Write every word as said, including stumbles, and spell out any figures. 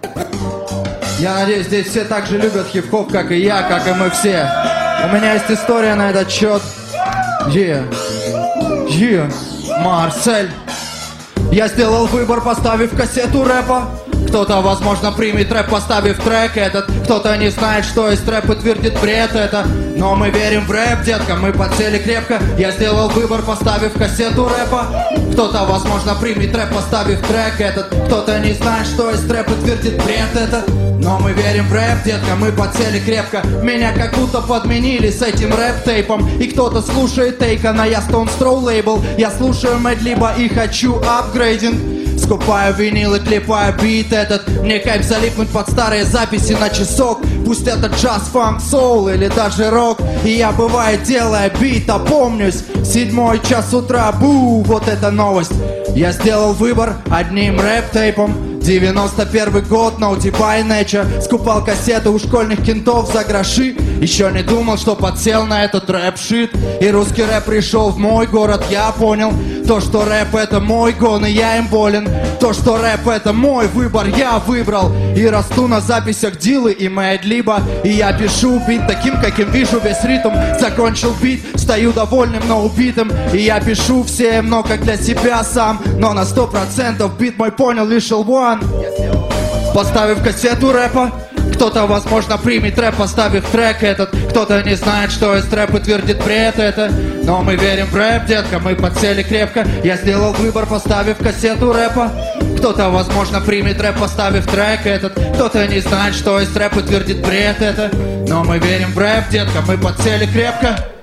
Я надеюсь, здесь все так же любят хип-хоп, как и я, как и мы все. У меня есть история на этот счет. Е, е, Марсель. Я сделал выбор, поставив кассету рэпа. Кто-то, возможно, примет рэп, поставив трек этот. Кто-то не знает, что есть рэп и твердит бред это. Но мы верим в рэп, детка, мы подсели крепко. Я сделал выбор, поставив кассету рэпа. Кто-то, возможно, примет рэп, поставив трек этот. Кто-то не знает, что есть рэп и твердит бред это. Но мы верим в рэп, детка, мы подсели крепко. Меня как будто подменили с этим рэп-тейпом. И кто-то слушает Тейкана, я Stone Throw лейбл. Я слушаю Мэдлиба и хочу апгрейдинг. Скупаю винил и клепаю бит этот. Мне кайф залипнуть под старые записи на часок. Пусть это джаз, фанк, соул или даже рок. И я, бывает, делая бит, опомнюсь. Седьмой час утра, бу, вот эта новость. Я сделал выбор одним рэп-тейпом. девяносто первый год, Naughty by Nature. Скупал кассеты у школьных кентов за гроши. Еще не думал, что подсел на этот рэп-шит. И русский рэп пришел в мой город, я понял. То, что рэп это мой гон, и я им болен. То, что рэп это мой выбор, я выбрал. И расту на записях Дилы и Мэдлиба. И я пишу бит таким, каким вижу весь ритм. Закончил бит, стою довольным, но убитым. И я пишу всем, но как для себя сам. Но на сто процентов бит мой понял лишь эл один. Поставив кассету рэпа. Кто-то, возможно, примет рэп, поставив трек этот. Кто-то не знает, что есть рэп и твердит бред это. Но мы верим в рэп, детка, мы подсели крепко. Я сделал выбор, поставив кассету рэпа. Кто-то, возможно, примет рэп, поставив трек этот. Кто-то не знает, что есть рэп и твердит бред это. Но мы верим в рэп, детка, мы подсели крепко.